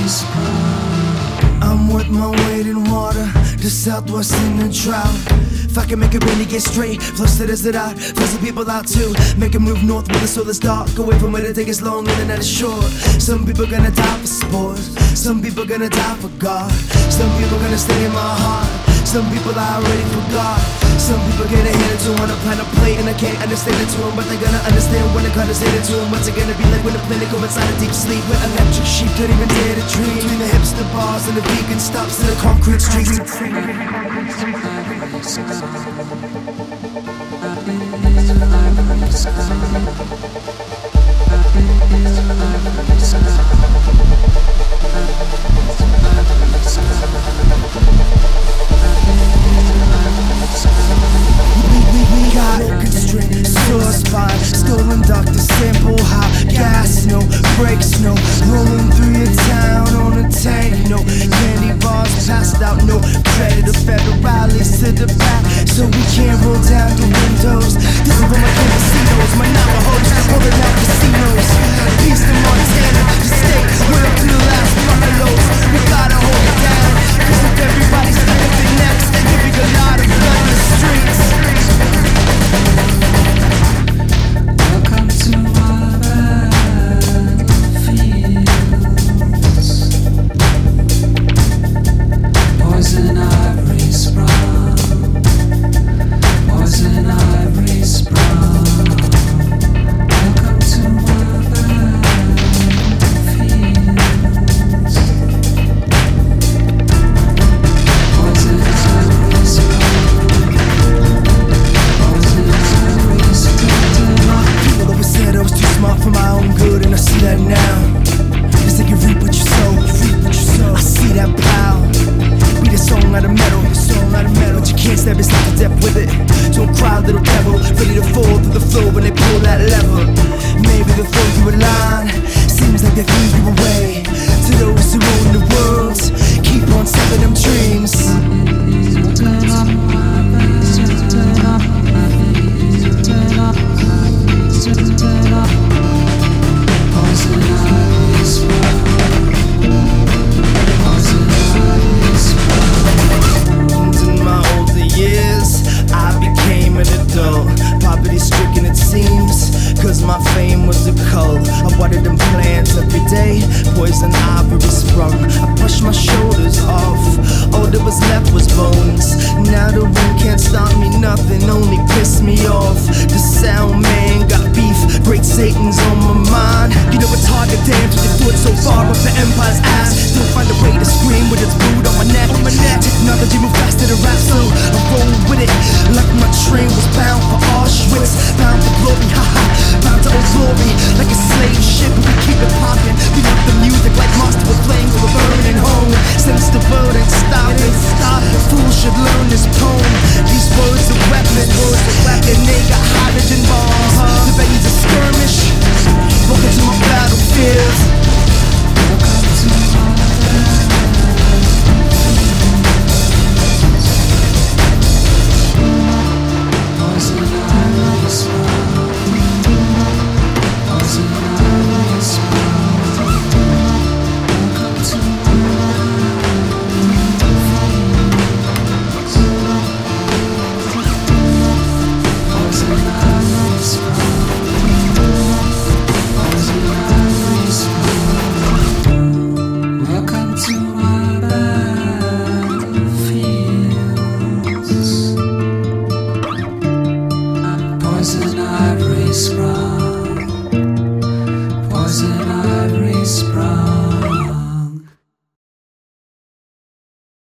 I'm worth my weight in water, the Southwest in the drought. If I can make it rain, get straight, flush the desert out, flush the people out too. Make a move north where the soul is dark, away from where the day is long and the night is short. Some people gonna die for sport, some people gonna die for God. Some people gonna stay in my heart, some people I already forgot. Some people get a hand to on a planet plate and I can't understand it to them, but they're gonna understand when I condescend it to them. What's it gonna be like when the planet go inside a deep sleep? Where electric sheep couldn't even dare to dream. Between the hipster bars and the vegan stops to the concrete streets. Stolen doctor sample high, gas no, brakes no, rolling through your town on a tank no, candy bars passed out no, predator federales to the back, so we can't roll down the windows. This is where my casinos, my Navajos, rolling out casinos. Peace to Montana, the state where up to the last buffaloes. We gotta hold it down, cause if everybody's living next, then there'll be a lot of blood in the streets. With it, to a crowd, little devil, ready to fall through the floor when they pull that lever. Maybe they'll throw you a line, seems like they threw you away. To those who own the world, keep on selling them dreams. Poverty-stricken it seems, cause my fame was a cult. I watered them plants every day, poison ivory sprung. I brushed my shoulders off, all that was left was bones. Now the wind can't stop me, nothing only pissed me off. The sound man got beef, great Satan's on my mind. You know it's hard to dance with your foot so far up the empire's ass. Still find a way to scream with its brood on my neck. Technology move faster to rap, so I roll with it like my train was bound for Auschwitz, bound for glory, haha, bound to old glory. Like a slave ship, we keep it poppin'. We love the music like monster with flames of a burning home. Since the world ain't stopping, fools should learn this poem. These words are weapons, and they got hydrogen bombs. The ready to skirmish, welcome to my battlefield. Poison ivory scroll.